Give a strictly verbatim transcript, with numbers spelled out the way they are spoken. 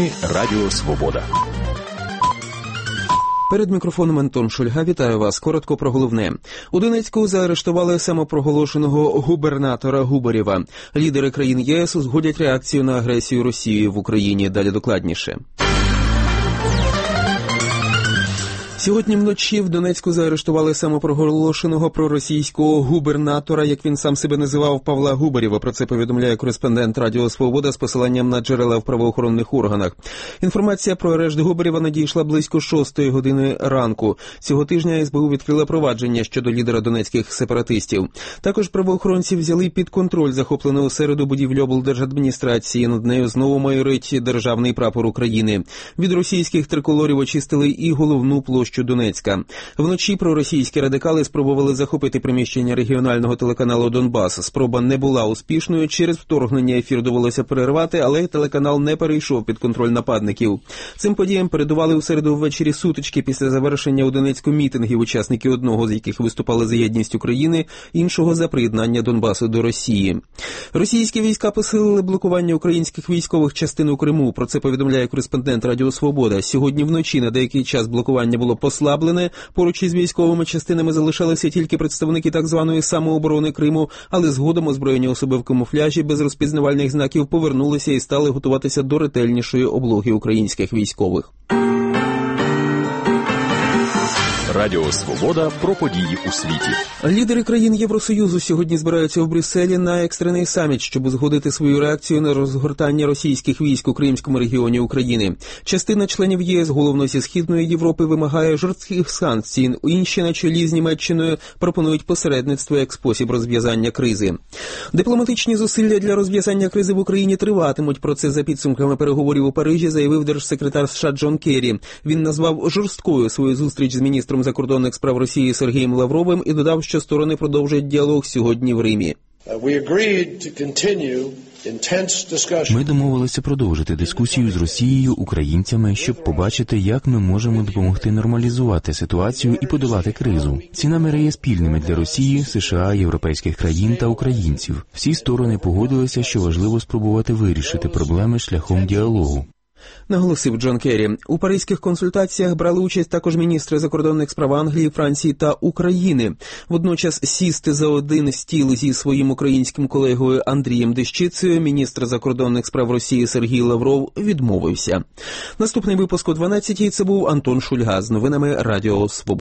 Новини Радіо Свобода. Перед мікрофоном Антон Шульга. Вітаю вас. Коротко про головне. У Донецьку заарештували самопроголошеного губернатора Губарєва. Лідери країн ЄС узгодять реакцію на агресію Росії в Україні. Далі докладніше. Сьогодні вночі в Донецьку заарештували самопроголошеного проросійського губернатора, як він сам себе називав, Павла Губарєва. Про це повідомляє кореспондент Радіо Свобода з посиланням на джерела в правоохоронних органах. Інформація про арешт Губарєва надійшла близько шостої години ранку. Цього тижня ес бе у відкрила провадження щодо лідера донецьких сепаратистів. Також правоохоронці взяли під контроль захоплену у середу будівлю облдержадміністрації. Над нею знову майорить державний прапор України. Від російських триколорів очистили і головну площу Донецька. Вночі проросійські радикали спробували захопити приміщення регіонального телеканалу «Донбас». Спроба не була успішною, через вторгнення ефір довелося перервати, але телеканал не перейшов під контроль нападників. Цим подіям передували у середу ввечері сутички після завершення у Донецьку мітингів, учасники одного з яких виступали за єдність України, іншого за приєднання Донбасу до Росії. Російські війська посилили блокування українських військових частин у Криму. Про це повідомляє кореспондент Радіо Свобода. Сьогодні вночі на деякий час блокування було послаблене. Поруч із військовими частинами залишалися тільки представники так званої самооборони Криму, але згодом озброєні особи в камуфляжі без розпізнавальних знаків повернулися і стали готуватися до ретельнішої облоги українських військових. Радіо Свобода про події у світі. Лідери країн Євросоюзу сьогодні збираються в Брюсселі на екстрений саміт, щоб узгодити свою реакцію на розгортання російських військ у Кримському регіоні України. Частина членів ЄС, головно зі Східної Європи, вимагає жорстких санкцій. Інші на чолі з Німеччиною пропонують посередництво як спосіб розв'язання кризи. Дипломатичні зусилля для розв'язання кризи в Україні триватимуть. Про це за підсумками переговорів у Парижі заявив держсекретар США Джон Керрі. Він назвав жорсткою свою зустріч з міністром закордонних справ Росії Сергієм Лавровим і додав, що сторони продовжать діалог сьогодні в Римі. Ми домовилися продовжити дискусію з Росією, українцями, щоб побачити, як ми можемо допомогти нормалізувати ситуацію і подолати кризу. Ці наміри є спільними для Росії, США, європейських країн та українців. Всі сторони погодилися, що важливо спробувати вирішити проблеми шляхом діалогу. Наголосив Джон Керрі. У паризьких консультаціях брали участь також міністри закордонних справ Англії, Франції та України. Водночас сісти за один стіл зі своїм українським колегою Андрієм Дещицею міністр закордонних справ Росії Сергій Лавров відмовився. Наступний випуск о дванадцятій. Це був Антон Шульга з новинами Радіо Свобода.